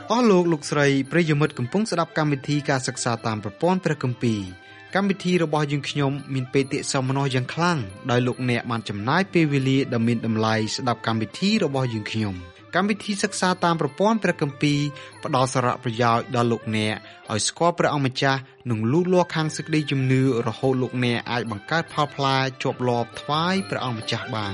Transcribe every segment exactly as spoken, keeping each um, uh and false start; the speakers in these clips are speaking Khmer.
អស់លោកលោកស្រីប្រិយមិត្តកំពុងស្ដាប់កម្មវិធីការសិក្សាតាមប្រព័ន្ធព្រះគម្ពីរកម្មវិធីរបស់យើងខ្ញុំមានបេតិសោមនស្សយ៉ាងខ្លាំងដោយលោកអ្នកបានចំណាយពេលវេលាដ៏មានតម្លៃស្ដាប់កម្មវិធីរបស់យើងខ្ញុំកម្មវិធីសិក្សាតាមប្រព័ន្ធព្រះគម្ពីរផ្ដល់សារៈប្រយោជន៍ដល់លោកអ្នកឲ្យស្គាល់ព្រះអង្គម្ចាស់និងលូតលាស់ខាងសេចក្តីជំនឿរហូតលោកអ្នកអាចបង្កើតផលផ្លែជាប់លាប់ថ្វាយព្រះអង្គម្ចាស់បាន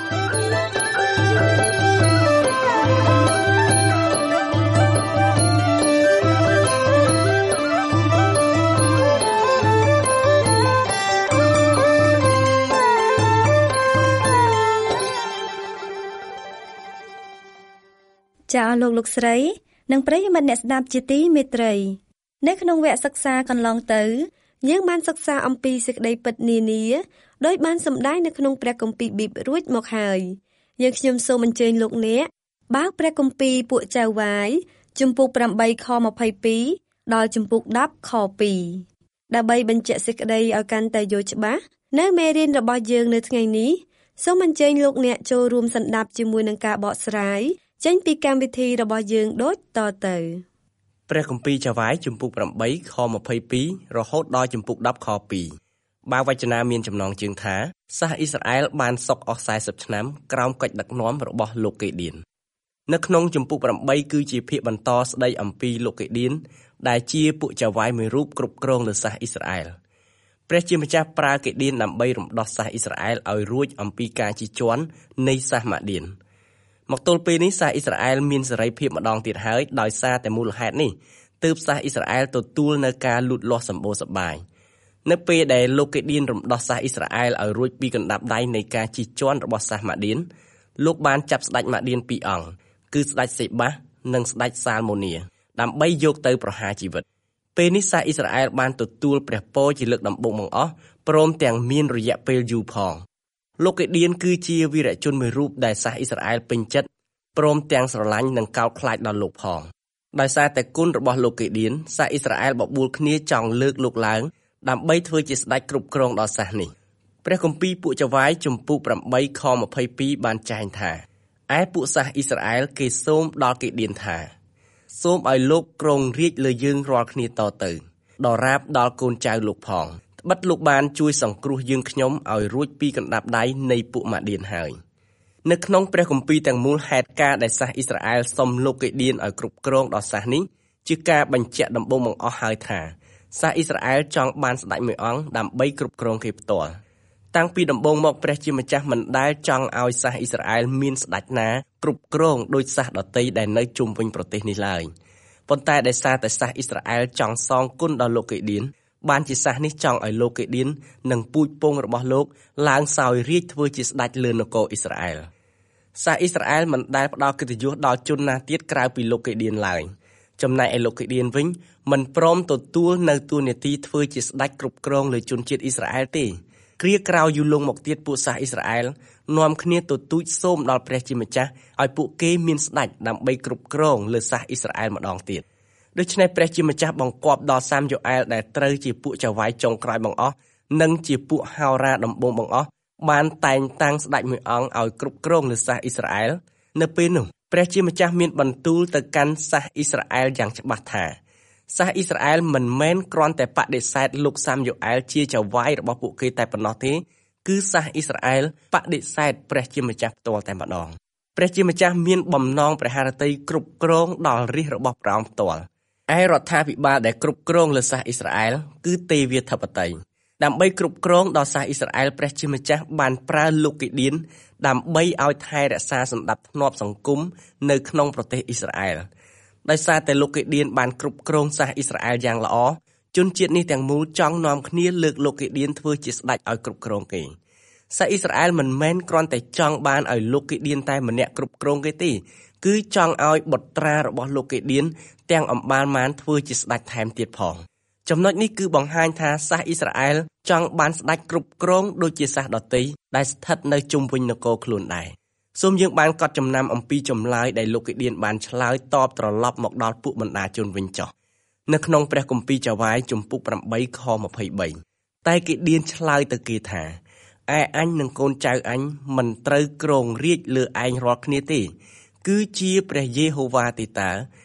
ចាអស់លោកលោកស្រីនិងប្រិយមិត្តអ្នកស្ដាប់ជាទីមេត្រីនៅក្នុងវគ្គសិក្សាកន្លងទៅយើងបានសិក្សាអំពីសេចក្តីពិតនានាដោយបានសម្ដែងនៅក្នុងព្រះគម្ពីរប៊ីបរួចមកហើយយើងខ្ញុំសូមអញ្ជើញលោកអ្នកបើកព្រះគម្ពីរពួកចៅវាយជំពូកប្រាំបីខម្ភៃពីរដល់ជំពូកដប់ខពីរដើម្បីបញ្ជាក់សេចក្តីឲ្យកាន់តែយល់ច្បាស់នៅមេរៀនរបស់យើងនៅថ្ងៃនេះសូមអញ្ជើញលោកអ្នកចូលរួមសន្តាប់ជាមួយនឹងការបកស្រាយចេញពីកម្មវិធីរបស់យើងដូចតទៅព្រះគម្ពីរចៅវាយជំពូកប្រាំបីខម្ភៃពីររហូតដល់ជំពូកដប់ខពីរបើវចនាមានចំណងជើងថាសាសអ៊ីស្រាអែលបានសុខអស់សែសិបឆ្នាំក្រោមកិច្ចដឹកនាំរបស់លោកកេឌៀននៅក្នុងជំពូកប្រាំបីគឺជាភាគបន្តស្ដីអំពីលោកកេឌៀនដែលជាពួកចៅវាយមួយរូបគ្រប់គ្រងលើសាសអ៊ីស្រាអែលព្រះជាម្ចាស់ប្រើកេឌៀនដើម្បីរំដោះសាសអ៊ីស្រាអែលឲ្យរួចអំពីការជិះជាន់នៃសាសម៉ាឌៀនមកទល់ពេលនេះសាសអ៊ីស្រាអែលមានសេរីភាពម្ដងទៀតហើយដោយសារតែមូលហេតុនេះទើបសាសអ៊ីស្រាអែលទទួលនៅការលូតលាស់សម្បូរសប្បាយនៅពេលដែលលោកកេឌៀនរំដោះសាសអ៊ីស្រាអែលឲ្យរួចពីកណ្ដាប់ដៃនៃការជិះជាន់របស់សាសម៉ាឌៀនលោកបានចាប់ស្ដេចម៉ាឌៀនពីរអង្គគឺស្ដេចសេបាសនិងស្ដេចសាលម៉ូនីដើម្បីយកទៅប្រហារជីវិតពេលនេះសាសអ៊ីស្រាអែលបានទទួលព្រះពរជាលើកដំបូងបង្អស់ព្រមទាំងមានរយៈពេលយូរផងលោកកេឌៀនគឺជាវីរជនមួយរូបដែលសាសអ៊ីស្រាអែលពេញចិត្តព្រមទាំងស្រឡាញ់និងកោតខ្លាចដល់លោកផងដោយសារតែគុណរបស់លោកកេឌៀនសាសអ៊ីស្រាអែលបបួលគ្នាចង់លើកលោកឡើងដើម្បីធ្វើជាស្ដេចគ្រប់គ្រងដល់សាសនេះព្រះគម្ពីរពួកចៅវាយជំពូកប្រាំបីខម្ភៃពីរបានចែងថាឯពួកសាសអ៊ីស្រាអែលគេសូមដល់កេឌៀនថាសូមឲ្យលោកគ្រងរាជលើយើងរាល់គ្នាតទៅដល់រាបដល់កូនចៅលោកផងត្បិតលោកបានជួយសង្គ្រោះយើងខ្ញុំឲ្យរួចពីកណ្ដាប់ដៃនៃពួកម៉ាឌៀនហើយនៅក្នុងព្រះគម្ពីរទាំងមូលហេតុការណ៍ដែលសាសអ៊ីស្រាអែលសុំលោកកេឌៀនឲ្យគ្រប់គ្រងដល់សាសនេះជាការបញ្ជាក់ដំបូងបង្អស់ហើយថាសាសអ៊ីស្រាអែលចង់បានស្ដេចមួយអង្គដើម្បីគ្រប់គ្រងគេផ្ទាល់តាំងពីដំបូងមកព្រះជាម្ចាស់មិនដែលចង់ឲ្យសាសអ៊ីស្រាអែលមានស្ដេចណាគ្រប់គ្រងដោយសាសដទៃដែលនៅជុំវិញប្រទេសនេះឡើយប៉ុន្តែដោយសារតែសាសអ៊ីស្រាអែលចង់សងគុណដល់លោកកេឌៀនបានជាសាសនេះចង់ឲ្យលោកកេឌៀននិងពូជពងរបស់លោកឡើងសោយរាជធ្វើជាស្ដេចលើនគរអ៊ីស្រាអែលសាសអ៊ីស្រាអែលមិនដែលផ្ដល់កិត្តិយសដល់ជនណាទៀតក្រៅពីលោកកេឌៀនឡើយចំណែកឯលោកកេឌៀនវិញមិនព្រមទទួលនៅតួនាទីធ្វើជាស្ដេចគ្រប់គ្រងលើជនជាតិអ៊ីស្រាអែលទេគ្រាក្រោយយូរលង់មកទៀតពួកសាសអ៊ីស្រាអែលនាំគ្នាទទូចសូមដល់ព្រះជាម្ចាស់ឲ្យពួកគេមានស្ដេចដើម្បីគ្រប់គ្រងលើសាសអ៊ីស្រាអែលម្ដងទៀតដូច្នេះព្រះជាម្ចាស់បង្គាប់ដល់សាមយ៉ូអែលដែលត្រូវជាពួកចៅវាយចុងក្រោយបង្អស់និងជាពួកហោរាដំបូងបង្អស់បានតែងតាំងស្ដេចមួយអង្គឲ្យគ្រប់គ្រងលើសាសអ៊ីស្រាអែលនៅពេលនោះព្រះជាម្ចាស់មានបន្ទូលទៅកាន់សាសអ៊ីស្រាអែលយ៉ាងច្បាស់ថាសាសអ៊ីស្រាអែលមិនមែនគ្រាន់តែបដិសេធលោកសាមយ៉ូអែលជាចៅវាយរបស់ពួកគេតែប៉ុណ្ណោះទេគឺសាសអ៊ីស្រាអែលបដិសេធព្រះជាម្ចាស់ផ្ទាល់តែម្ដងព្រះជាម្ចាស់មានបំណងព្រះハរតីគ្រប់គ្រងដល់រាជរបស់ព្រះអង្គផ្ទាល់ឯរដ្ឋាភិបាលដែលគ្រប់គ្រងលើសាសអ៊ីស្រាអែលគឺទេវាធិបតីដើម្បីគ្រប់គ្រងដល់សាសអ៊ីស្រាអែលព្រះជាម្ចាស់បានប្រើលោកកេឌៀនដើម្បីឲ្យថែរក្សាសណ្ដាប់ធ្នាប់សង្គមនៅក្នុងប្រទេសអ៊ីស្រាអែលដោយសារតែលោកកេឌៀនបានគ្រប់គ្រងសាសអ៊ីស្រាអែលយ៉ាងល្អជនជាតិនេះទាំងមូលចង់នាំគ្នាលើកលោកកេឌៀនធ្វើជាស្ដេចឲ្យគ្រប់គ្រងគេសាសអ៊ីស្រាអែលមិនមែនគ្រាន់តែចង់បានឲ្យលោកកេឌៀនតែម្នាក់គ្រប់គ្រងគេទេគឺចង់ឲ្យបុត្រារបស់លោកកេឌៀនទាំងអម្បាលម៉ានធ្វើជាស្ដេចថែមទៀតផងចំណុចនេះគឺបង្ហាញថាសាសអ៊ីស្រាអែលចង់បានស្ដេចគ្រប់គ្រងដូចជាសាសដទៃដែលស្ថិតនៅជុំវិញនគរខ្លួនដែរសូមយើងបានកត់ចំណាំអំពីចម្លើយដែលលោកកេឌៀនបានឆ្លើយតបត្រឡប់មកដល់ពួកបណ្ដាជនវិញចុះនៅក្នុងព្រះគម្ពីរចៅវាយជំពូកប្រាំបីខម្ភៃបីតែកេឌៀនឆ្លើយទៅគេថាឯអញនិងកូនចៅអញមិនត្រូវគ្រងរាជលើឯងរាល់គ្នាទេគឺជាព្រះយេហូវ៉ាទេតើ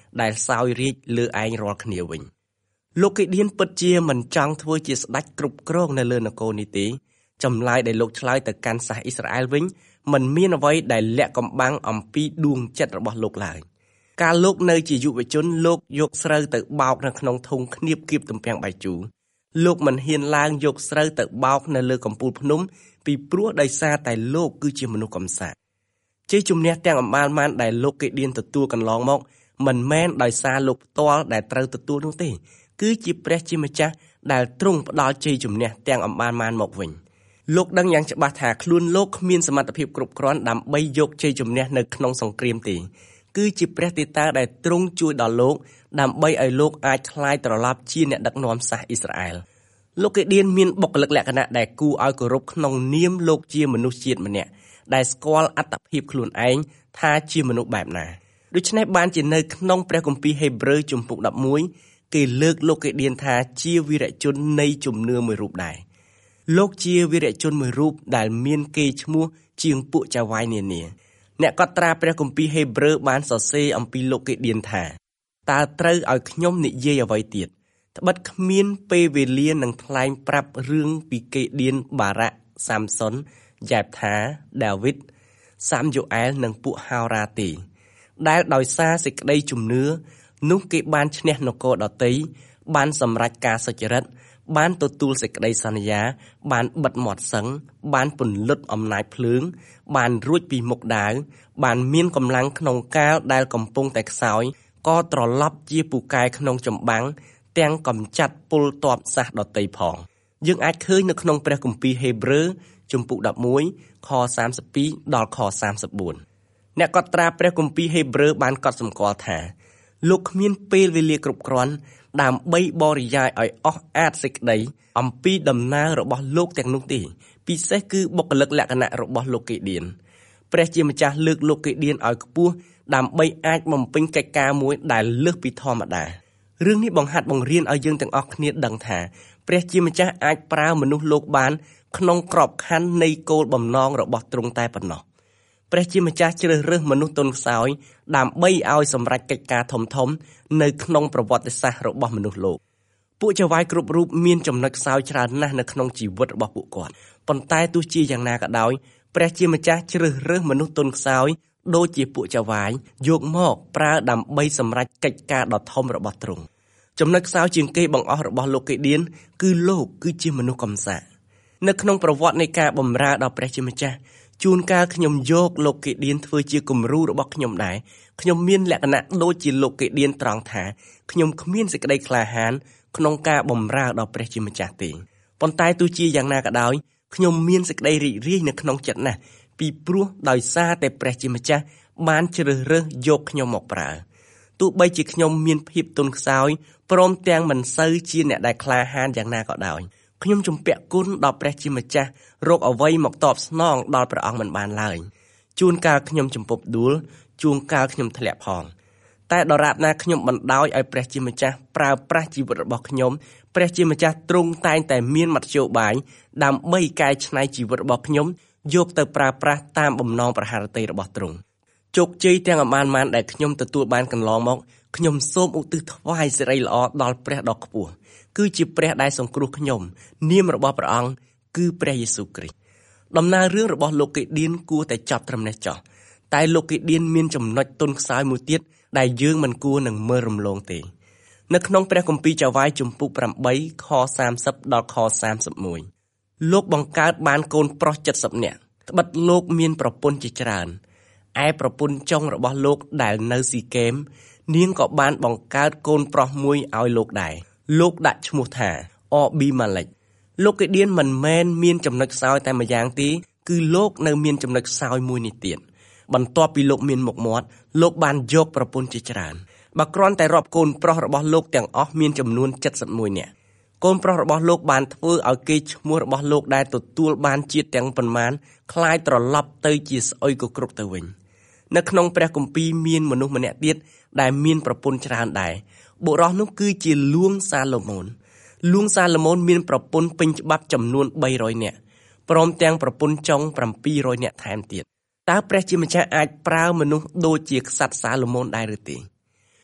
ដែលសោយរាជលើឯងរាល់គ្នាវិញលោកកេឌៀនពិតជាមិនចង់ធ្វើជាស្ដេចគ្រប់គ្រងនៅលើនគរនេះទេចម្លើយដែលលោកឆ្លើយទៅកាន់សាសអ៊ីស្រាអែលវិញមិនមានអ្វីដែលលាក់កំបាំងអំពីដួងចិត្តរបស់លោកឡើយកាលលោកនៅជាយុវជនលោកយកស្រូវទៅបោកនៅក្នុងធុងឃ្នៀបគៀបទំពាំងបាយជូរលោកមិនហ៊ានឡើងយកស្រូវទៅបោកនៅលើកំពូលភ្នំពីព្រោះដោយសារតែលោកគឺជាមនុស្សកំសាន្តជ័យជំនះទាំងអម្បាលម៉ានដែលលោកកេឌៀនទទួលកន្លងមកមិនមែនដោយសារលោកផ្ទាល់ដែលត្រូវទទួលនោះទេគឺជាព្រះជាម្ចាស់ដែលទ្រង់ផ្ដល់ជ័យជំនះទាំងអម្បាលម៉ានមកវិញលោកដឹងយ៉ាងច្បាស់ថាខ្លួនលោកគ្មានសមត្ថភាពគ្រប់គ្រាន់ដើម្បីយកជ័យជំនះនៅក្នុងសង្គ្រាមទេគឺជាព្រះទេតាដែលទ្រង់ជួយដល់លោកដើម្បីឲ្យលោកអាចក្លាយត្រឡប់ជាអ្នកដឹកនាំសាសអ៊ីស្រាអែលលោកកេឌៀនមានបុគ្គលិកលក្ខណៈដែលគួរឲ្យគោរពក្នុងនាមលោកជាមនុស្សជាតិម្នាក់ដែលស្គាល់អត្តភាពខ្លួនឯងថាជាមនុស្សបែបណាដូច្នេះបានជានៅក្នុងព្រះគម្ពីរហេព្រើរជំពូកដប់មួយគេលើកលោកកេឌៀនថាជាវីរជននៃជំនឿមួយរូបដែរលោកជាវីរជនមួយរូបដែលមានកេរ្តិ៍ឈ្មោះជាងពួកចៅហ្វាយនានាអ្នកកត់ត្រាព្រះគម្ពីរហេព្រើរបានសរសេរអំពីលោកកេឌៀនថាតើត្រូវឲ្យខ្ញុំនិយាយអ្វីទៀតត្បិតគ្មានពេលវេលានឹងថ្លែងប្រាប់រឿងពីកេឌៀនបារ៉ាក់សាមសុនយ៉ែបថាដាវីតសាមយូអែលនិងពួកហោរ៉ាទេដែលដោយសារសេចក្តីជំនឿនោះគេបានឈ្នះនគរដទៃបានសម្រេចការសុចរិតបានទទួលសេចក្តីសន្យាបានបិទមាត់សឹងបានពន្លត់អំណាចភ្លើងបានរួចពីមុខដាវបានមានកម្លាំងក្នុងកាលដែលកំពុងតែខ្សោយក៏ត្រឡប់ជាពូកែក្នុងចម្បាំងទាំងកំចាត់ពលទ័ពសាសដទៃផងយើងអាចឃើញនៅក្នុងព្រះគម្ពីរហេព្រើរជំពូកដប់មួយខសាមសិបពីរដល់ខសាមសិបបួនអ្នកកត់ត្រាព្រះគម្ពីរហេព្រើរបានកត់សម្គាល់ថាលោកគ្មានពេលវេលាគ្រប់គ្រាន់ដើម្បីបរិយាយឲ្យអស់អាចសេចក្តីអំពីដំណើររបស់លោកទាំងនោះទេពិសេសគឺបុគ្គលិកលក្ខណៈរបស់លោកកេឌៀនព្រះជាម្ចាស់លើកលោកកេឌៀនឲ្យខ្ពស់ដើម្បីអាចបំពេញកិច្ចការមួយដែលលើសពីធម្មតារឿងនេះបង្ហាត់បង្រៀនឲ្យយើងទាំងអស់គ្នាដឹងថាព្រះជាម្ចាស់អាចប្រើមនុស្សលោកបានក្នុងក្របខ័ណ្ឌនៃគោលបំណងរបស់ទ្រង់តែប៉ុណ្ណោះព្រះជាម្ចាស់ជ្រើសរើសមនុស្សទន់ខ្សោយដើម្បីឲ្យសម្រេចកិច្ចការធំៗនៅក្នុងប្រវត្តិសាស្ត្ររបស់មនុស្សលោកពួកចៅហ្វាយគ្រប់រូបមានចំណុចខ្សោយច្រើនណាស់នៅក្នុងជីវិតរបស់ពួកគាត់ប៉ុន្តែទោះជាយ៉ាងណាក៏ដោយព្រះជាម្ចាស់ជ្រើសរើសមនុស្សទន់ខ្សោយដូចជាពួកចៅហ្វាយយកមកប្រើដើម្បីសម្រេចកិច្ចការដ៏ធំរបស់ទ្រង់ចំណុចខ្សោយជាងគេបង្អស់របស់លោកកេឌៀនគឺលោកគឺជាមនុស្សកំសាន្តនៅក្នុងប្រវត្តិនៃការបម្រើដល់ព្រះជាម្ចាស់ជួនកាលខ្ញុំយកលោកកេឌៀនធ្វើជាគំរូរបស់ខ្ញុំដែរខ្ញុំមានលក្ខណៈដូចជាលោកកេឌៀនត្រង់ថាខ្ញុំគ្មានសេចក្តីក្លាហានក្នុងការបម្រើដល់ព្រះជាម្ចាស់ទេប៉ុន្តែទោះជាយ៉ាងណាក៏ដោយខ្ញុំមានសេចក្តីរីករាយនៅក្នុងចិត្តណាស់ពីព្រោះដោយសារតែព្រះជាម្ចាស់បានជ្រើសរើសយកខ្ញុំមកប្រើទោះបីជាខ្ញុំមានភាពទន់ខ្សោយព្រមទាំងមិនសូវជាអ្នកដែលក្លាហានយ៉ាងណាក៏ដោយខ្ញុំជំពាក់គុណដល់ព្រះជាម្ចាស់រកអ្វីមកតបស្នងដល់ព្រះអង្គមិនបានឡើយជួនកាលខ្ញុំចំពប់ដួលជួនកាលខ្ញុំធ្លាក់ផងតែដរាបណាខ្ញុំបណ្ដោយឲ្យព្រះជាម្ចាស់ប្រើប្រាស់ជីវិតរបស់ខ្ញុំព្រះជាម្ចាស់ទ្រង់តែងតែមានមធ្យោបាយដើម្បីកែច្នៃជីវិតរបស់ខ្ញុំយកទៅប្រើប្រាស់តាមបំណងប្រហារតីរបស់ទ្រង់ជោគជ័យទាំងអម្បានម៉ានដែលខ្ញុំទទួលបានកន្លងមកខ្ញុំសូមឧទ្ទិសថ្វាយសិរីល្អដល់ព្រះដ៏ខ្ពស់គឺជាព្រះដែលសង្គ្រោះខ្ញុំនាមរបស់ព្រះអង្គគឺព្រះយេស៊ូវគ្រីស្ទដំណើររឿងរបស់លោកកេឌៀនគួរតែចប់ត្រឹមនេះចុះតែលោកកេឌៀនមានចំណុចទន់ខ្សោយមួយទៀតដែលយើងមិនគួរនឹងមើលរំលងទេនៅក្នុងព្រះគម្ពីរចៅហ្វាយជំពូកប្រាំបីខសាមសិបដល់ខសាមសិបមួយលោកបង្កើតបានកូនប្រុសចិតសិបនាក់ត្បិតលោកមានប្រពន្ធជាច្រើនឯប្រពន្ធចុងរបស់លោកដែលនៅស៊ីកេមនាងក៏បានបង្កើតកូនប្រុសមួយឲ្យលោកដែរលោកដាក់ឈ្មោះថាអប៊ីម៉ាឡិចលោកកេឌៀនមិនមែនមានចំណុចខ្សោយតែម្យ៉ាងទេគឺលោកនៅមានចំណុចខ្សោយមួយនេះទៀតបន្ទាប់ពីលោកមានមុខមាត់លោកបានយកប្រពន្ធជាច្រើនបើគ្រាន់តែរាប់កូនប្រុសរបស់លោកទាំងអស់មានចំនួនចិតសិបមួយនាក់កូនប្រុសរបស់លោកបានធ្វើឲ្យកេរ្តិ៍ឈ្មោះរបស់លោកដែលទទួលបានជាតិទាំងប៉ុន្មានคล้ายត្រឡប់ទៅជាស្អុយកគ្រប់ទៅវិញនៅក្នុងព្រះគម្ពីរមានមនុស្សម្នាក់ទៀតដែលមានប្រពន្ធច្រើនដែរបុរសនោះគឺជាលួងសាឡូមោនលួងសាឡូមោនមានប្រពន្ធពេញច្បាប់ចំនួនបីរយនាក់ព្រមទាំងប្រពន្ធចុងប្រាំពីររយនាក់ថែមទៀតតើព្រះជាម្ចាស់អាចប្រើមនុស្សដូចជាក្សត្រសាឡូមោនដែរឬទេ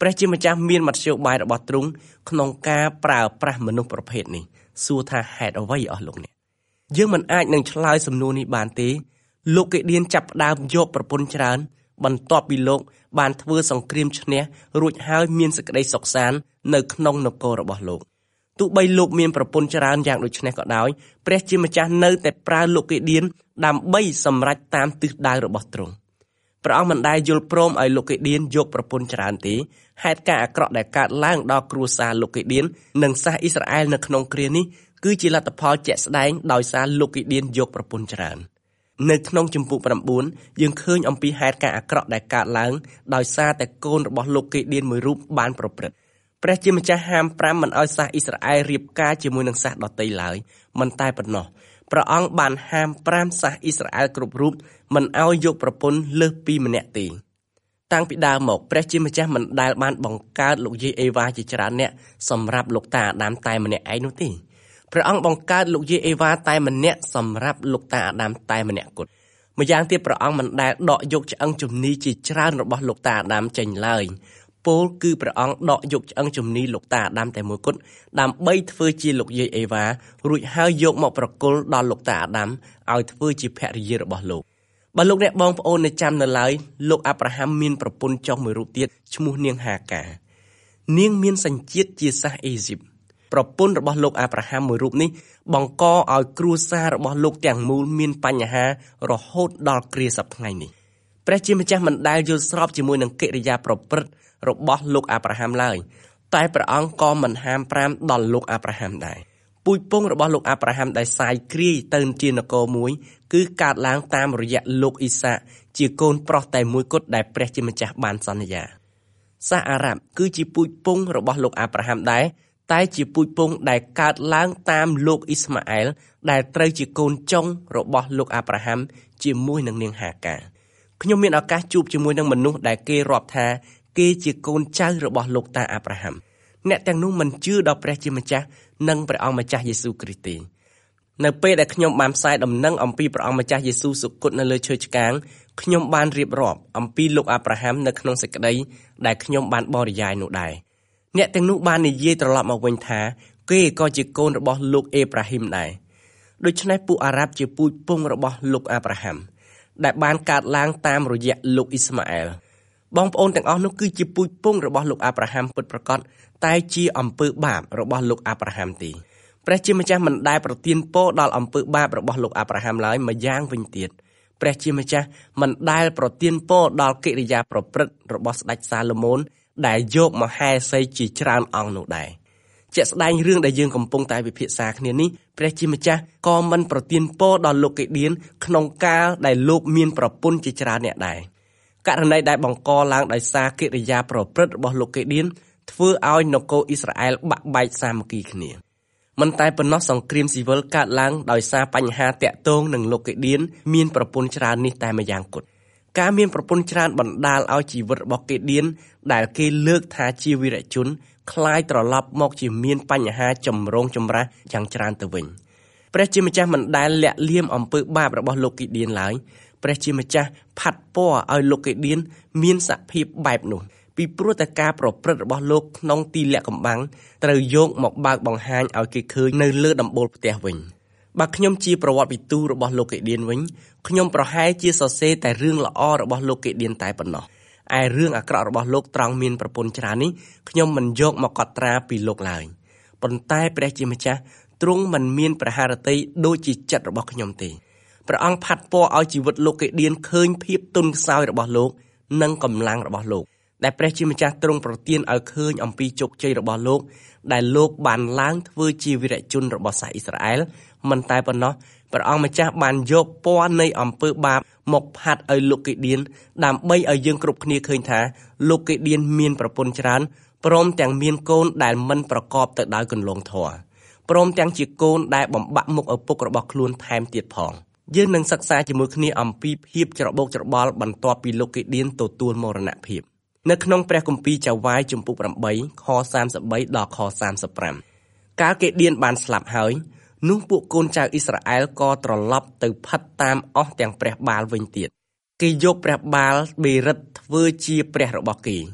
ព្រះជាម្ចាស់មានមធ្យោបាយរបស់ទ្រង់ក្នុងការប្រើប្រាស់មនុស្សប្រភេទនេះសួរថាហេតុអ្វីអស់លោកអ្នកយើងមិនអាចនឹងឆ្លើយសំណួរនេះបានទេលោកកេឌៀនចាប់ផ្ដើមយកប្រពន្ធច្រើនបន្ទាប់ពីលោកបានធ្វើសង្គ្រាមឈ្នះរួចហើយមានសេចក្តីសុខសាន្តនៅក្នុងនគររបស់លោកទោះបីលោកមានប្រពន្ធច្រើនយ៉ាងដូចនេះក៏ដោយព្រះជាម្ចាស់នៅតែប្រើលោកកេឌៀនដើម្បីសម្រេចតាមទិសដៅរបស់ទ្រង់ព្រះអង្គមិនដែលយល់ព្រមឲ្យលោកកេឌៀនយកប្រពន្ធច្រើនទេហេតុការណ៍អាក្រក់ដែលកើតឡើងដល់គ្រួសារលោកកេឌៀននិងសាសអ៊ីស្រាអែលនៅក្នុងគ្រានេះគឺជាលទ្ធផលជាក់ស្ដែងដោយសារលោកកេឌៀនយកប្រពន្ធច្រើននៅក្នុងជំពូក៩យើងឃើញអំពីហេតុការណ៍អាក្រក់ដែលកើតឡើងដោយសារតែកូនរបស់លោកកេឌៀនមួយរូបបានប្រព្រឹត្តព្រះជាម្ចាស់ហាមប្រាមមិនឲ្យសាសអ៊ីស្រាអែលរៀបការជាមួយនឹងសាសដទៃឡើយមិនតែប៉ុណ្ណោះព្រះអង្គបានហាមប្រាមសាសអ៊ីស្រាអែលគ្រប់រូបមិនឲ្យយកប្រពន្ធលើសពីម្នាក់ទេតាំងពីដើមមកព្រះជាម្ចាស់មិនដែលបានបង្កើតលោកយាយអេវ៉ាជាច្រើនអ្នកសម្រាប់លោកតាអាដាមតែម្នាក់ឯងនោះទេព្រះអង្គបង្កើតលោកយាយអេវ៉ាតែម្នាក់សម្រាប់លោកតាអាដាមតែម្នាក់គត់ម្យ៉ាងទៀតព្រះអង្គមិនដែលដកយកឆ្អឹងជំនីជាច្រើនរបស់លោកតាអាដាមចេញឡើយពោលគឺព្រះអង្គដកយកឆ្អឹងជំនីលោកតាអាដាមតែមួយគត់ដើម្បីធ្វើជាលោកយាយអេវ៉ារួចហើយយកមកប្រគល់ដល់លោកតាអាដាមឲ្យធ្វើជាភរិយារបស់លោកបើលោកអ្នកបងប្អូននៅចាំនៅឡើយលោកអាប់រ៉ាហាំមានប្រពន្ធចុះមួយរូបទៀតឈ្មោះនាងហាកានាងមានសញ្ជាតិជាសាសអេស៊ីបប្រពន្ធរបស់លោកអាប់រ៉ាហាំមួយរូបនេះបង្កឲ្យគ្រួសាររបស់លោកទាំងមូលមានបញ្ហារហូតដល់គ្រាសព្វថ្ងៃនេះព្រះជាម្ចាស់មិនដែលយល់ស្របជាមួយនឹងកិរិយាប្រព្រឹត្តរបស់លោកអាប់រ៉ាហាំឡើយតែព្រះអង្គក៏មិនហាមប្រាមដល់លោកអាប់រ៉ាហាំដែរពូជពងរបស់លោកអាប់រ៉ាហាំដែលសាយគ្រាយទៅជានគរមួយគឺកើតឡើងតាមរយៈលោកអ៊ីសាកជាកូនប្រុសតែមួយគត់ដែលព្រះជាម្ចាស់បានសន្យាសាសអារ៉ាប់គឺជាពូជពងរបស់លោកអាប់រ៉ាហាំដែរតែជាពូជពងដែលកើតឡើងតាមលោកអ៊ីស្ម៉ាអែលដែលត្រូវជាកូនចុងរបស់លោកអាប់រ៉ាហាំជាមួយនឹងនាងហាកាខ្ញុំមានឱកាសជួបជាមួយនឹងមនុស្សដែលគេរាប់ថាគេជាកូនចៅរបស់លោកតាអាប់រ៉ាហាំអ្នកទាំងនោះមិនជឿដល់ព្រះជាម្ចាស់និងព្រះអង្គម្ចាស់យេស៊ូវគ្រីស្ទទេនៅពេលដែលខ្ញុំបានផ្សាយដំណឹងអំពីព្រះអង្គម្ចាស់យេស៊ូវសុគតនៅលើឈើឆ្កាងខ្ញុំបានរៀបរាប់អំពីលោកអាប់រ៉ាហាំនៅក្នុងសេចក្តីដែលខ្ញុំបានបរិយាយនោះដែរអ្នកទាំងនោះបាននិយាយត្រឡប់មកវិញថាគេក៏ជាកូនរបស់លោកអេប្រាហ៊ីមដែរដូច្នេះពួកអារ៉ាប់ជាពូជពងរបស់លោកអាប់រ៉ាហាំដែលបានកើតឡើងតាមរយៈលោកអ៊ីស្ម៉ាអែលបងប្អូនទាំងអស់នោះគឺជាពូជពងរបស់លោកអាប់រ៉ាហាំពិតប្រាកដតែជាអំពើបាបរបស់លោកអាប់រ៉ាហាំទេព្រះជាម្ចាស់មិនដែលប្រទានពរដល់អំពើបាបរបស់លោកអាប់រ៉ាហាំឡើយម្យ៉ាងវិញទៀតព្រះជាម្ចាស់មិនដែលប្រទានពរដល់កិរិយាប្រព្រឹត្តរបស់ស្ដេចសាឡូមោនដែលយកមហេសីជាច្រើនអង្គនោះដែរជាក់ស្ដែងរឿងដែលយើងកំពុងតែវិភាសាគ្នានេះព្រះជាម្ចាស់ក៏មិនប្រទានពរដល់លោកកេឌៀនក្នុងកាលដែលលោកមានប្រពន្ធជាច្រើនអ្នកដែរករណីដែលបង្កឡើងដោយសារកិរិយាប្រព្រឹត្តរបស់លោកកេឌៀនធ្វើឲ្យនគរអ៊ីស្រាអែលបាក់បែកសាមគ្គីគ្នាមិនតែប៉ុណ្ណោះសង្គ្រាមស៊ីវិលកើតឡើងដោយសារបញ្ហាតាក់ទងនឹងលោកកេឌៀនមានប្រពន្ធច្រើននេះតែម្យ៉ាងគត់ការមានប្រពន្ធច្រើនបណ្ដាលឲ្យជីវិតរបស់កេឌៀនដែលគេលើកថាជាវីរជនคล้ายត្រឡប់មកជាមានបញ្ហាចម្រូងចម្រាសយ៉ាងច្រើនទៅវិញព្រះជាម្ចាស់មិនដែលលាក់លៀមអំពើបាបរបស់លោកកេឌៀនឡើយព្រះជាម្ចាស់ផាត់ពណ៌ឲ្យលោកកេឌៀនមានសភាពបែបនោះពីព្រោះតែការប្រព្រឹត្តរបស់លោកក្នុងទីលាក់កំបាំងត្រូវយកមកបើកបង្ហាញឲ្យគេឃើញនៅលើដំបូលផ្ទះវិញបើខ្ញុំជាប្រវត្តិវិទូរបស់លោកកេឌៀនវិញខ្ញុំប្រហែលជាសរសេរតែរឿងល្អរបស់លោកកេឌៀនតែប៉ុណ្ណោះឯរឿងអាក្រក់របស់លោកត្រង់មានប្រពន្ធច្រើននេះខ្ញុំមិនយកមកកត់ត្រាពីលោកឡើយប៉ុន្តែព្រះជាម្ចាស់ទ្រង់មិនមានប្រហារតីដូចជាចិត្តរបស់ខ្ញុំទេព្រះអង្គផាត់ពណ៌ឲ្យជីវិតលោកកេឌៀនឃើញភាពទន់ខ្សោយរបស់លោកនិងកម្លាំងរបស់លោកដែលព្រះជាម្ចាស់ទ្រង់ប្រទានឲ្យឃើញអំពីជោគជ័យរបស់លោកដែលលោកបានឡើងធ្វើជាវីរជនរបស់សាសអ៊ីស្រាអែលមិនតែប៉ុណ្ណោះព្រះអង្គម្ចាស់បានយកពណ៌នៃអំពើបាបមកផាត់ឲ្យលោកកេឌៀនដើម្បីឲ្យយើងគ្រប់គ្នាឃើញថាលោកកេឌៀនមានប្រពន្ធច្រើនព្រមទាំងមានកូនដែលមិនប្រកបទៅដោយគន្លងធម៌ព្រមទាំងជាកូនដែលបំបាក់មុខឪពុករបស់ខ្លួនថែមទៀតផងយើងនឹងសិក្សាជាមួយគ្នាអំពីភាពច្របូកច្របល់បន្ទាប់ពីលោកកេឌៀនទទួលមរណភាពនៅក្នុងព្រះគម្ពីរចៅហ្វាយជំពូកប្រាំខសាមសិបបីដល់ខសាមសិបប្រាំកាលកេឌៀនបានស្លាប់ហើយនោះពួកកូនចៅអ៊ីស្រាអែលក៏ត្រឡប់ទៅផិតតាមអស់ទាំងព្រះបាល់វិញទៀតគេយកព្រះបាល់បេរិតធ្វើជាព្រះរបស់គេ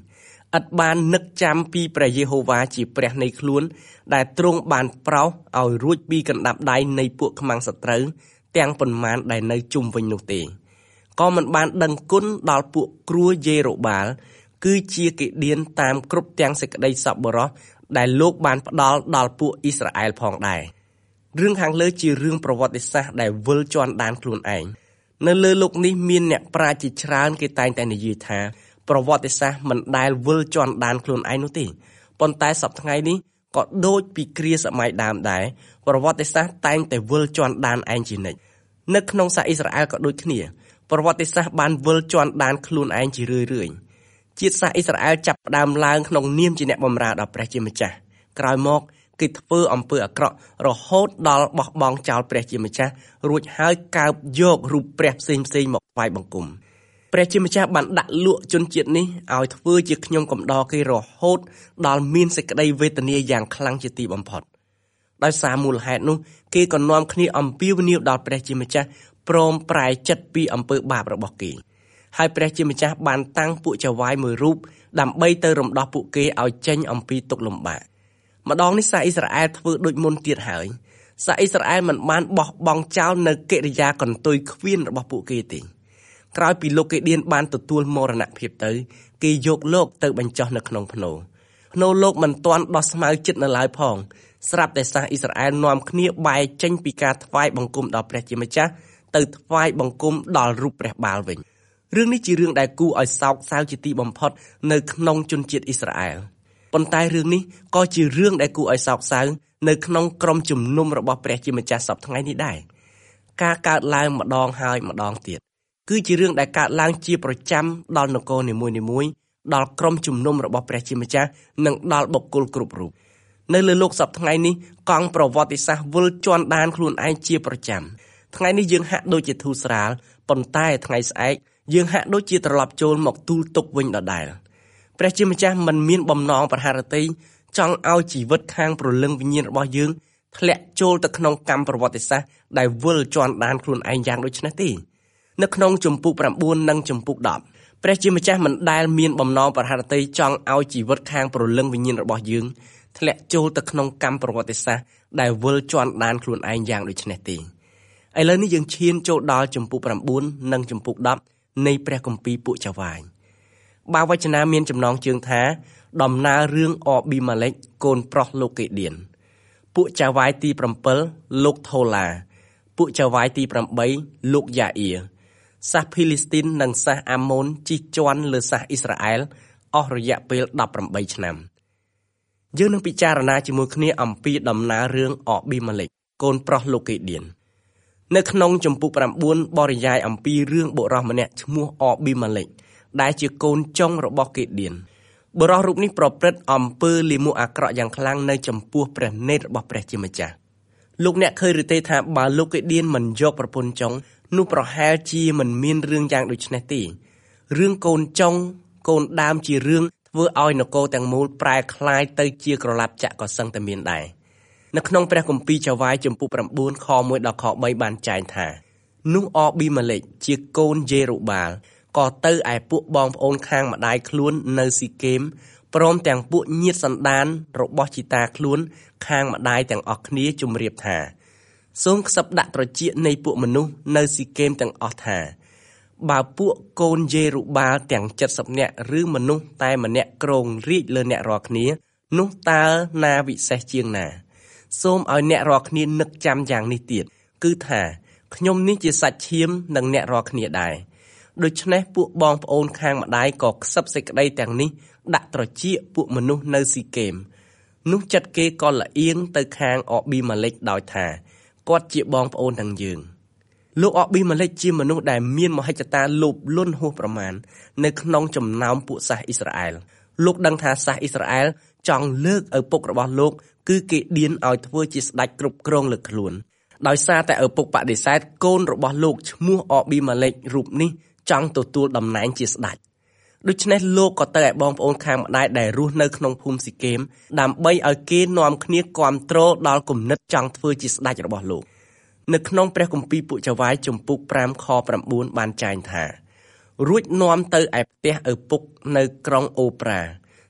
ឥតបាននឹកចាំពីព្រះយេហូវ៉ាជាព្រះនៃខ្លួនដែលទ្រង់បានប្រោសឲ្យរួចពីកណ្ដាប់ដៃនៃពួកខ្មាំងសត្រូវទាំងប៉ុន្មានដែលនៅជុំវិញនោះទេក៏មិនបានដឹងគុណដល់ពួកគ្រួយេរ៉ូបាល់គឺជាកេឌៀនតាមគ្រប់ទាំងសេចក្តីសប្បុរសដែលលោកបានផ្ដល់ដល់ពួកអ៊ីស្រាអែលផងដែររឿងខាងលើជារឿងប្រវត្តិសាស្ត្រដែលវិលជាន់ដានខ្លួនឯងនៅលើโลกនេះមានអ្នកប្រាជ្ញជាច្រើនគេតែងតែនិយាយថាប្រវត្តិសាស្ត្រមិនដែលវិលជាន់ដានខ្លួនឯងនោះទេប៉ុន្តែសប្តាហ៍ថ្ងៃនេះក៏ដូចពីគ្រាសម័យដើមដែរប្រវត្តិសាស្ត្រតែងតែវិលជាន់ដានឯងជានិច្ចនៅក្នុងសាសអ៊ីស្រាអែលក៏ដូចគ្នាប្រវត្តិសាស្ត្របានវិលជាន់ដានខ្លួនឯងជារឿយៗជាតិសាសអ៊ីស្រាអែលចាប់ផ្ដើមឡើងក្នុងនាមជាអ្នកបម្រើដល់ព្រះជាម្ចាស់ក្រោយមកគេធ្វើអំពើអាក្រក់រហូតដល់បោះបង់ចោលព្រះជាម្ចាស់រួចហើយកើបយករូបព្រះផ្សេងផ្សេងមកថ្វាយបង្គំព្រះជាម្ចាស់បានដាក់លក់ជនជាតិនេះឲ្យធ្វើជាខ្ញុំកំដរគេរហូតដល់មានសេចក្តីវេទនាយ៉ាងខ្លាំងជាទីបំផុតដោយសារមូលហេតុនោះគេក៏នាំគ្នាអំពាវនាវដល់ព្រះជាម្ចាស់ព្រមប្រែចិត្តពីអំពើបាបរបស់គេហើយព្រះជាម្ចាស់បានតាំងពួកចៅហ្វាយមួយរូបដើម្បីទៅរំដោះពួកគេឲ្យចេញអំពីទុក្ខលំបាកម្ដងនេះសាសអ៊ីស្រាអែលធ្វើដូចមុនទៀតហើយសាសអ៊ីស្រាអែលមិនបានបោះបង់ចោលនៅកិរិយាកន្ទុយខ្វៀនរបស់ពួកគេទេក្រោយពីលោកកេឌៀនបានទទួលមរណភាពទៅគេយកលោកទៅបញ្ចុះនៅក្នុងភ្នូភ្នូលោកមិនទាន់ដោះស្មៅចិត្តនៅឡើយផងស្រាប់តែសាសអ៊ីស្រាអែលនាំគ្នាបែកចេញពីការថ្វាយបង្គំដល់ព្រះជាម្ចាស់ទៅថ្វាយបង្គំដល់រូបព្រះបាល់វិញរឿងនេះជារឿងដែលគួរឲ្យសោកសៅជាទីបំផុតនៅក្នុងជនជាតិអ៊ីស្រាអែលប៉ុន្តែរឿងនេះក៏ជារឿងដែលគួរឲ្យសោកសៅនៅក្នុងក្រុមជំនុំរបស់ព្រះជាម្ចាស់សប្តាហ៍ថ្ងៃនេះដែរការកើតឡើងម្ដងហើយម្ដងទៀតគឺជារឿងដែលកើតឡើងជាប្រចាំដល់នគរនីមួយៗដល់ក្រុមជំនុំរបស់ព្រះជាម្ចាស់និងដល់បុគ្គលគ្រប់រូបនៅលើโลกសប្តាហ៍ថ្ងៃនេះកង់ប្រវត្តិសាស្ត្រវិលជាន់ដានខ្លួនឯងជាប្រចាំថ្ងៃនេះយើងហាក់ដូចជាធូរស្រាលប៉ុន្តែថ្ងៃស្អែកយើងហាក់ដូចជាត្រឡប់ចូលមកទូលទុកវិញដដែលព្រះជាម្ចាស់មិនមានបំណងប្រហារតីចង់ឲ្យជីវិតខាងព្រលឹងវិញ្ញាណរបស់យើងធ្លាក់ចូលទៅក្នុងកម្មប្រវត្តិសាស្ត្រដែលវិលជាន់ដានខ្លួនឯងយ៉ាងដូចនេះទេនៅក្នុងជំពូកប្រាំបួននិងជំពូកដប់ព្រះជាម្ចាស់មិនដែលមានបំណងប្រហារតីចង់ឲ្យជីវិតខាងព្រលឹងវិញ្ញាណរបស់យើងធ្លាក់ចូលទៅក្នុងកម្មប្រវត្តិសាស្ត្រដែលវិលជាន់ដានខ្លួនឯងយ៉ាងដូចនេះទេឥឡូវនេះយើងឈានចូលដល់ជំពូកប្រាំបួននិងជំពូកដប់នៃព្រះគម្ពីរពួកចៅហ្វាយបាវចនាមានចំណងជើងថាដំណើររឿងអប៊ីម៉ាឡេកកូនប្រុសលោកកេឌៀនពួកចៅហ្វាយទី7លោកថូឡាពួកចៅហ្វាយទី8លោកយ៉ាអ៊ីសាសភីលីស្ទីននិងសាសអាម៉ូនជិះជាន់លើសាសអ៊ីស្រាអែលអស់រយៈពេលដប់ប្រាំបីឆ្នាំយើងនឹងពិចារណាជាមួយគ្នាអំពីដំណើររឿងអប៊ីម៉ាឡេកកូនប្រុសលោកកេឌៀននៅក្នុងជំពូកប្រាំបួនបរិយាយអំពីរឿងបុរសម្នាក់ឈ្មោះអប៊ីម៉ាឡេកដែលជាកូនចុងរបស់កេឌៀនបុរសរូបនេះប្រព្រឹត្តអំពើលាមកអាក្រក់យ៉ាងខ្លាំងនៅចំពោះព្រះនេតរបស់ព្រះជាម្ចាស់លោកអ្នកឃើញឬទេថាបើលោកកេឌៀនមិនយកប្រពន្ធចុងនោះប្រហែលជាមិនមានរឿងយ៉ាងដូចនេះទេរឿងកូនចុងកូនដើមជារឿងធ្វើឲ្យនគរទាំងមូលប្រែคล้ายទៅជាក្រឡាប់ចាក់ក៏សឹងតែមានដែរនៅក្នុងព្រះគម្ពីរចៅហ្វាយជំពូកប្រាំបួនខមួយដល់ខបីបានចែងថានោះអប៊ីម៉ាឡេកជាកូនយេរូបាល់ក៏ទៅឯពួកបងប្អូនខាងម្ដាយខ្លួននៅស៊ីកេមព្រមទាំងពួកញាតិសន្តានរបស់ជីតាខ្លួនខាងម្ដាយទាំងអស់គ្នាជម្រាបថាសូមខ្សឹបដាក់ត្រចៀកនៃពួកមនុស្សនៅស៊ីកេមទាំងអស់ថាបើពួកកូនយេរូបាល់ទាំងเจ็ดสิบនាក់ឬមនុស្សតែម្នាក់ក្រងរាជលើអ្នករាល់គ្នានោះតើណាវិសេសជាងណាសូមឲ្យអ្នករាល់គ្នានឹកចាំយ៉ាងនេះទៀតគឺថាខ្ញុំនេះជាសាច់ឈាមនឹងអ្នករាល់គ្នាដែរដូច្នេះពួកបងប្អូនខាងម្ដាយក៏ខ្សឹបសេចក្តីទាំងនេះដាក់ត្រចៀកពួកមនុស្សនៅស៊ីកេមនោះចិត្តគេក៏លៀងទៅខាងអប៊ីម៉ាឡេកដោយថាគាត់ជាបងប្អូនទាំងយើងលោកអប៊ីម៉ាឡេកជាមនុស្សដែលមានមហិច្ឆតាលោភលន់ហួសប្រមាណនៅក្នុងចំណោមពួកសាសអ៊ីស្រាអែលលោកដឹងថាសាសអ៊ីស្រាអែលចង់លើកឪពុករបស់លោកគឺគេឌៀនឲ្យធ្វើជាស្ដេចគ្រប់គ្រងលើខ្លួនដោយសារតែឪពុកបដិសេធកូនរបស់លោកឈ្មោះអប៊ីម៉ាឡេករូបនេះចង់ទទួលតំណែងជាស្ដេចដូច្នេះលោកក៏ទៅឲ្យបងប្អូនខាងម្ដាយដែលរស់នៅក្នុងភូមិស៊ីកេមដើម្បីឲ្យគេនាំគ្នាគាំទ្រដល់គំនិតចង់ធ្វើជាស្ដេចរបស់លោកនៅក្នុងព្រះគម្ពីរពួកចៅហ្វាយជំពូកប្រាំខប្រាំបួនបានចែងថារួចនាំទៅឯផ្ទះឪពុកនៅក្រុងអូប្រា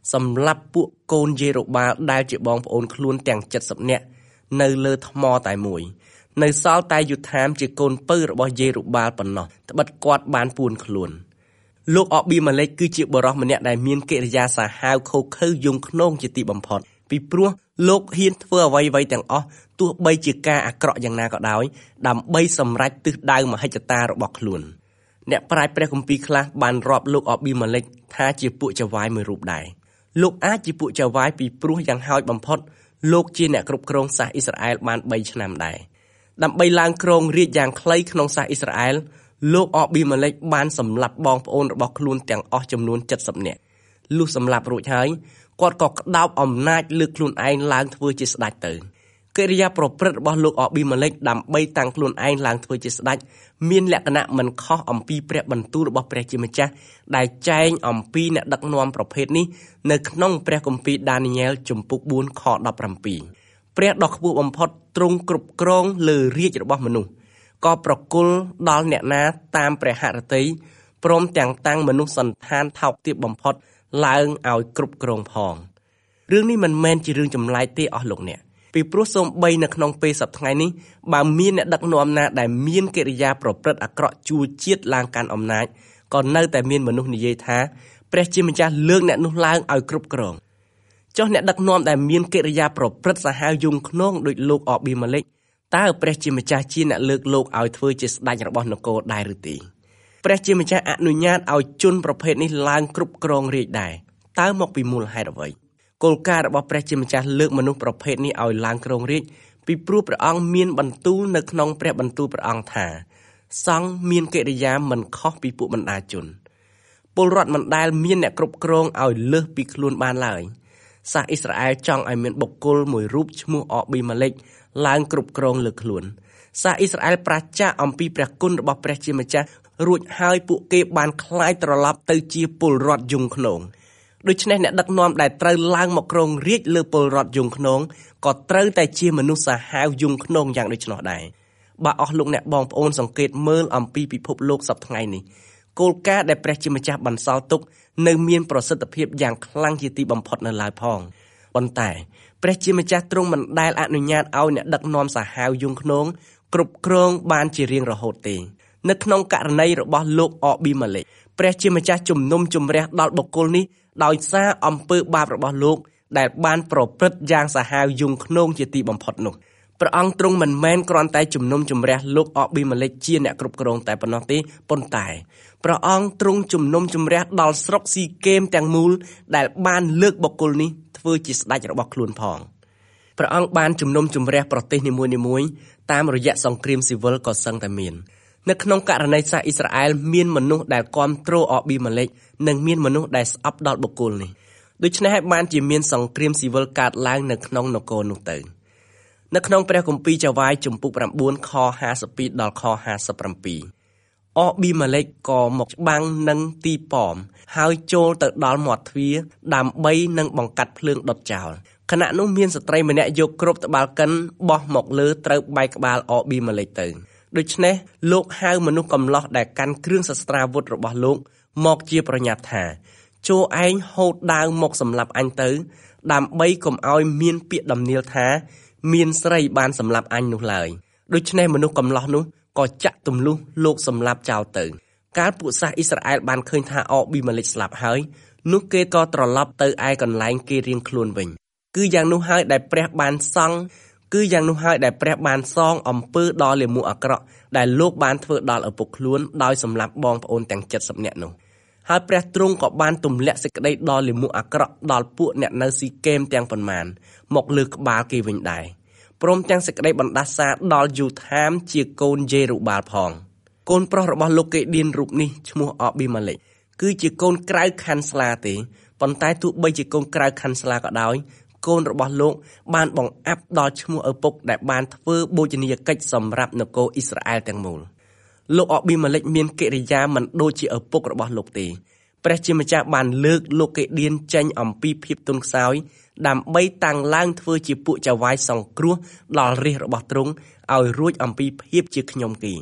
សម្រាប់ពួកកូនយេរូបាលដែលជាបងប្អូនខ្លួនទាំងเจ็ดสิบនាក់នៅលើថ្មតែមួយនៅសល់តែយុធាមជាកូនពៅរបស់យេរូបាលប៉ុណ្ណោះត្បិតគាត់បានពួនខ្លួនលោកអប៊ីម៉ាឡេកគឺជាបុរសម្នាក់ដែលមានកិរិយាសាហាវខូខើយងខ្នងជាទីបំផុតពីព្រោះលោកហ៊ានធ្វើអ្វីៗទាំងអស់ទោះបីជាការអាក្រក់យ៉ាងណាក៏ដោយដើម្បីសម្រេចទិសដៅមហិច្ឆតារបស់ខ្លួនអ្នកប្រាជ្ញព្រះគម្ពីរខ្លះបានរាប់លោកអប៊ីម៉ាឡេកថាជាពួកចៅហ្វាយមួយរូបដែរលោកអាចជាពួកចៅហ្វាយពីព្រោះយ៉ាងហោចបំផុតលោកជាអ្នកគ្រប់គ្រងសាសអ៊ីស្រាអែលបានបីឆ្នាំដែរដើម្បីឡើងគ្រងរាជ្យយ៉ាងខ្លីក្នុងសាសអ៊ីស្រាអែលលោកអប៊ីម៉ាឡេកបានសម្លាប់បងប្អូនរបស់ខ្លួនទាំងអស់ចំនួនเจ็ดสิบនាក់លុះសម្លាប់រួចហើយគាត់ក៏ក្តោបអំណាចលើកខ្លួនឯងឡើងធ្វើជាស្ដេចទៅកិរិយាប្រព្រឹត្តរបស់លោកអប៊ីម៉ាឡេកដើម្បីតាំងខ្លួនឯងឡើងធ្វើជាស្ដេចមានលក្ខណៈមិនខុសអំពីព្រះបន្ទូលរបស់ព្រះជាម្ចាស់ដែលចែងអំពីអ្នកដឹកនាំប្រភេទនេះនៅក្នុងព្រះគម្ពីរដានីយ៉ែលជំពូកbốnខដប់ប្រាំពីរព្រះដ៏ខ្ពស់បំផុតទ្រង់គ្រប់គ្រងលើរាជ្យរបស់មនុស្សក៏ប្រគល់ដល់អ្នកណាតាមព្រះហឫទ័យព្រមទាំងតាំងមនុស្សសន្តានថោកទាបបំផុតឡើងឲ្យគ្រប់គ្រងផងរឿងនេះមិនមែនជារឿងចម្លែកទេអស់លោកអ្នកពីព្រោះសូម្បីនៅក្នុងពេលសប្តាហ៍ថ្ងៃនេះបើមានអ្នកដឹកនាំណាដែលមានកិរិយាប្រព្រឹត្តអាក្រក់ជួជាតិឡើងកាន់អំណាចក៏នៅតែមានមនុស្សនិយាយថាព្រះជាម្ចាស់លើកអ្នកនោះឡើងឲ្យគ្រប់គ្រងចុះអ្នកដឹកនាំដែលមានកិរិយាប្រព្រឹត្តសាហាវយងខ្នងដូចលោកអប៊ីម៉ាឡេកតើព្រះជាម្ចាស់ជាអ្នកលើកលោកឲ្យធ្វើជាស្ដេចរបស់នគរដែរឬទេព្រះជាម្ចាស់អនុញ្ញាតឲ្យជនប្រភេទនេះឡើងគ្រប់គ្រងរាជ្យដែរតើមកពីមូលហេតុអ្វីគោលការណ៍របស់ព្រះជាម្ចាស់លើកមនុស្សប្រភេទនេះឲ្យឡើងគ្រងរាជ្យពីព្រោះព្រះអង្គមានបន្ទូលនៅក្នុងព្រះបន្ទូលព្រះអង្គថាសង្ឃមានកិរិយាមិនខុសពីពួកបណ្ដាជនពលរដ្ឋមិនដែលមានអ្នកគ្រប់គ្រងឲ្យលើសពីខ្លួនបានឡើយសាសអ៊ីស្រាអែលចង់ឲ្យមានបុគ្គលមួយរូបឈ្មោះអប៊ីម៉ាឡេកឡើងគ្រប់គ្រងលើខ្លួនសាសអ៊ីស្រាអែលប្រាចាកអំពីព្រះគុណរបស់ព្រះជាម្ចាស់រួចហើយពួកគេបានคล้ายត្រឡប់ទៅជាពលរដ្ឋយងខ្នងដូច្នេះអ្នកដឹកនាំដែលត្រូវឡើងមកគ្រងរាជ្យលើពលរដ្ឋយងខ្នងក៏ត្រូវតែជាមនុស្សសាហាវយងខ្នងយ៉ាងដូច្នោះដែរបើអស់លោកអ្នកបងប្អូនសង្កេតមើលអំពីពិភពលោកសប្តាហ៍ថ្ងៃនេះគោលការណ៍ដែលព្រះជាម្ចាស់បន្សល់ទុកនៅមានប្រសិទ្ធភាពយ៉ាងខ្លាំងជាទីបំផុតនៅឡើយផងប៉ុន្តែព្រះជាម្ចាស់ទ្រង់មិនដែលអនុញ្ញាតឲ្យអ្នកដឹកនាំសាហាវយងខ្នងគ្រប់គ្រងបានជារៀងរហូតទេនៅក្នុងករណីរបស់លោកអប៊ីម៉ាឡេកព្រះជាម្ចាស់ជំនុំជម្រះដល់បុគ្គលនេះដោយសារអំពើបាបរបស់លោកដែលបានប្រព្រឹត្តយ៉ាងសាហាវយងខ្នងជាទីបំផុតនោះព្រះអង្គទ្រង់មិនមែនគ្រាន់តែជំនុំជម្រះលោកអប៊ីម៉ាឡេកជាអ្នកគ្រប់គ្រងតែប៉ុណ្ណោះទេប៉ុន្តែព្រះអង្គទ្រង់ជំនុំជម្រះដល់ស្រុកស៊ីកេមទាំងមូលដែលបានលើកបុគ្គលនេះធ្វើជាស្ដេចរបស់ខ្លួនផងព្រះអង្គបានជំនុំជម្រះប្រទេសនីមួយៗតាមរយៈសង្គ្រាមស៊ីវិលក៏សឹងតែមាននៅក្នុងករណីសាសអ៊ីស្រាអែលមានមនុស្សដែលគាំទ្រអប៊ីម៉ាឡេកនិងមានមនុស្សដែលស្អប់ដល់បុគ្គលនេះដូច្នេះហើយបានជាមានសង្គ្រាមស៊ីវិលកើតឡើងនៅក្នុងនគរនោះទៅនៅក្នុងព្រះគម្ពីរចៅហ្វាយជំពូក៩ខห้าสิบពីរដល់ខห้าสิบเจ็ดអប៊ីម៉ាឡេកក៏មកច្បាំងនឹងទីប៉មហើយចូលទៅដល់មាត់ទ្វារដើម្បីនឹងបង្កាត់ភ្លើងដុតចោលខណៈនោះមានស្ត្រីម្នាក់យកគ្រាប់ត្បាល់កិនបោះមកលើត្រូវបែកក្បាលអប៊ីម៉ាឡេកទៅដូច្នេះលោកហៅមនុស្សកំឡោះដែលកាន់គ្រឿងសស្ត្រាវុធរបស់លោកមកជាប្រញាប់ថាចូលឯងហូតដាវមកសម្លាប់អញទៅដើម្បីកុំឲ្យមានពាក្យដំណៀលថាមានស្រីបានសម្លាប់អញនោះឡើយដូច្នេះមនុស្សកំឡោះនោះក៏ចាក់ទម្លុះលោកសម្លាប់ចោលទៅកាលពួកសាសអ៊ីស្រាអែលបានឃើញថាអប៊ីម៉ាឡេកស្លាប់ហើយនោះគេក៏ត្រឡប់ទៅឯកន្លែងគេរៀងខ្លួនវិញគឺយ៉ាងនោះហើយដែលព្រះបានសង់គឺយ៉ាងនោះហើយដែលព្រះបានសងអំពើដ៏លាមកអាក្រក់ដែលលោកបានធ្វើដល់ឪពុកខ្លួនដោយសម្លាប់បងប្អូនទាំងเจ็ดสิบនាក់នោះហើយព្រះទ្រង់ក៏បានទម្លាក់សេចក្តីដ៏លាមកអាក្រក់ដល់ពួកអ្នកនៅស៊ីកេមទាំងប៉ុន្មានមកលើក្បាលគេវិញដែរព្រមទាំងសេចក្តីបណ្ដាសាដល់យូថាមជាកូនយេរូបាលផងកូនប្រុសរបស់លោកកេឌៀនរូបនេះឈ្មោះអប៊ីម៉ាឡេកគឺជាកូនក្រៅខាន់ស្លាទេប៉ុន្តែទោះបីជាកូនក្រៅខាន់ស្លាក៏ដោយកូនរបស់លោកបានបង្អាប់ដល់ឈ្មោះឪពុកដែលបានធ្វើបូជនីយកិច្ចសម្រាប់នគរអ៊ីស្រាអែលទាំងមូលលោកអប៊ីម៉ាឡេកមានកិរិយាមិនដូចជាឪពុករបស់លោកទេព្រះជាម្ចាស់បានលើកលោកកេឌៀនចេញអំពីភាពទន់ខ្សោយដើម្បីតាំងឡើងធ្វើជាពួកចៅហ្វាយសង្គ្រោះដល់រាជរបស់ទ្រង់ឲ្យរួចអំពីភាពជាខ្ញុំគី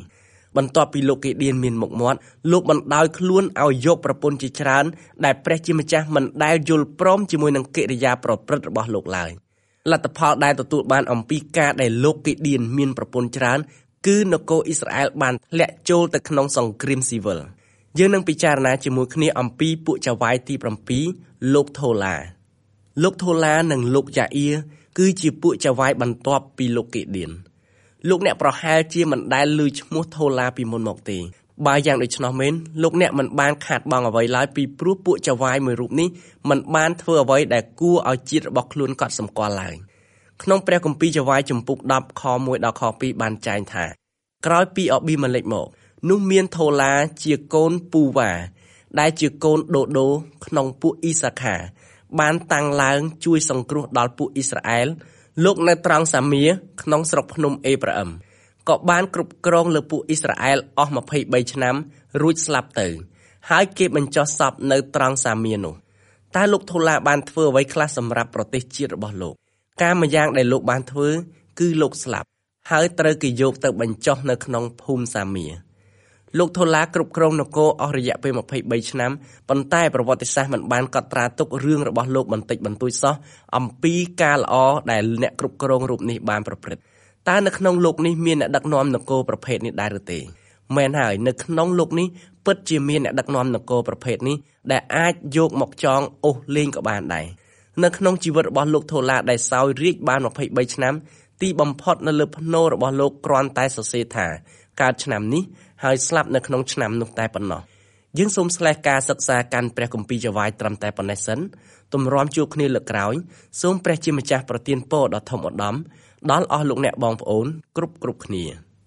បន្ទាប់ពីលោកកេឌៀនមានមុខមាត់លោកបណ្ដោយខ្លួនឲ្យយកប្រពន្ធជាច្រើនដែលព្រះជាម្ចាស់មិនដែលយល់ព្រមជាមួយនឹងកិរិយាប្រព្រឹត្តរបស់លោកឡើយលទ្ធផលដែលទទួលបានអំពីការដែលលោកកេឌៀនមានប្រពន្ធច្រើនគឺនគរអ៊ីស្រាអែលបានធ្លាក់ចូលទៅក្នុងសង្គ្រាមស៊ីវិលយើងនឹងពិចារណាជាមួយគ្នាអំពីពួកចៅហ្វាយទី7លោកថូឡាលោកថូឡានិងលោកយ៉ាអ៊ីគឺជាពួកចៅហ្វាយបន្ទាប់ពីលោកកេឌៀនលោកអ្នកប្រហែលជាមិនដែលឮឈ្មោះថូឡាពីមុនមកទេបើយ៉ាងដូច្នោះមែនលោកអ្នកមិនបានខាតបង់អ្វីឡើយពីព្រោះពួកចៅហ្វាយមួយរូបនេះមិនបានធ្វើអ្វីដែលគួរឲ្យជាតិរបស់ខ្លួនកត់សម្គាល់ឡើយក្នុងព្រះគម្ពីរចៅហ្វាយចំពុក10ខ1ដល់ខ2បានចែងថាក្រោយពីអប៊ីម៉ាឡេកមកនោះមានថូឡាជាកូនពូវ៉ាដែលជាកូនដូដូក្នុងពួកអ៊ីសាខាបានតាំងឡើងជួយសង្គ្រោះដល់ពួកអ៊ីស្រាអែលលោកនៅត្រង់សាមៀក្នុងស្រុកភ្នំអេប្រាអឹមក៏បានគ្រប់គ្រងលើពួកអ៊ីស្រាអែលអស់23ឆ្នាំរួចស្លាប់ទៅហើយគេបញ្ចុះសពនៅត្រង់សាមៀនោះតើលោកថូឡាបានធ្វើអ្វីខ្លះសម្រាប់ប្រទេសជាតិរបស់លោកការម្យ៉ាងដែលលោកបានធ្វើគឺលោកស្លាប់ហើយត្រូវគេយកទៅបញ្ចុះនៅក្នុងភូមិសាមៀលោកថូឡាគ្រប់គ្រងនគរអស់រយៈពេល23ឆ្នាំប៉ុន្តែប្រវត្តិសាស្ត្រមិនបានកត់ត្រាទុករឿងរបស់លោកបន្តិចបន្តួចសោះអំពីការល្អដែលអ្នកគ្រប់គ្រងរូបនេះបានប្រព្រឹត្តតើនៅក្នុងលោកនេះមានអ្នកដឹកនាំនគរប្រភេទនេះដែរឬទេមែនហើយនៅក្នុងលោកនេះពិតជាមានអ្នកដឹកនាំនគរប្រភេទនេះដែលអាចយកមកចងអូសលេងក៏បានដែរនៅក្នុងជីវិតរបស់លោកថូឡាដែលសោយរាជ្យបាន23ឆ្នាំទីបំផុតនៅលើភ្នូររបស់លោកគ្រាន់តែសរសេរថាកើតឆ្នាំនេះហើយស្លាប់នៅក្នុងឆ្នាំនោះតែប៉ុណ្ណោះយើងសូមស្លេះការសិក្សាកាន់ព្រះគម្ពីរចៅហ្វាយត្រឹមតែប៉ុណ្ណេះសិនទម្រាំជួបគ្នាលើកក្រោយសូមព្រះជាម្ចាស់ប្រទានពរដ៏ធំឧត្តមដល់អស់លោកអ្នកបងប្អូនគ្រប់គ្រប់គ្នា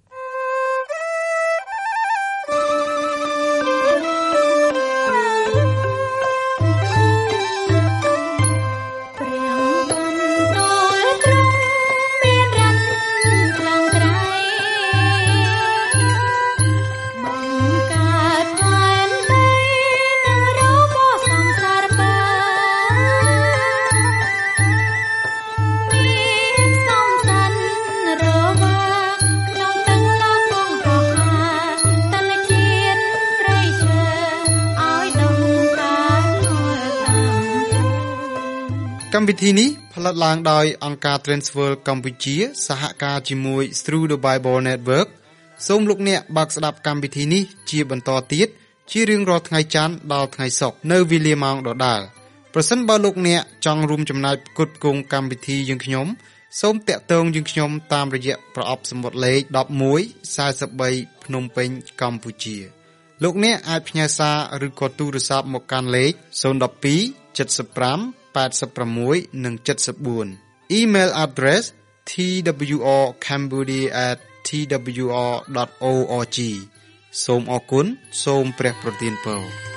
កម្មវិធីនេះផលិតឡើងដោយអង្គការ Transworld កម្ពុជាសហការជាមួយ Through the Bible Network សូមលោកអ្នកបើកស្ដាប់កម្មវិធីនេះជាបន្តទៀតជារៀងរាល់ថ្ងៃច័ន្ទដល់ថ្ងៃសុក្រនៅវេលាម៉ោងដដែលប្រសិនបើលោកអ្នកចង់រួមចំណែកផ្គត់ផ្គង់កម្មវិធីយើងខ្ញុំសូមតាក់ទងយើងខ្ញុំតាមរយៈប្រអប់សំបុត្រលេខmột một bốn baភ្នំពេញកម្ពុជាលោកអ្នកអាចផ្ញើសារឬក៏ទូរស័ព្ទមកកាន់លេខ012 75 86 និង 74 Email address t w r cambodia at t w r dot org សូមអរគុណសូមព្រះប្រទានពរ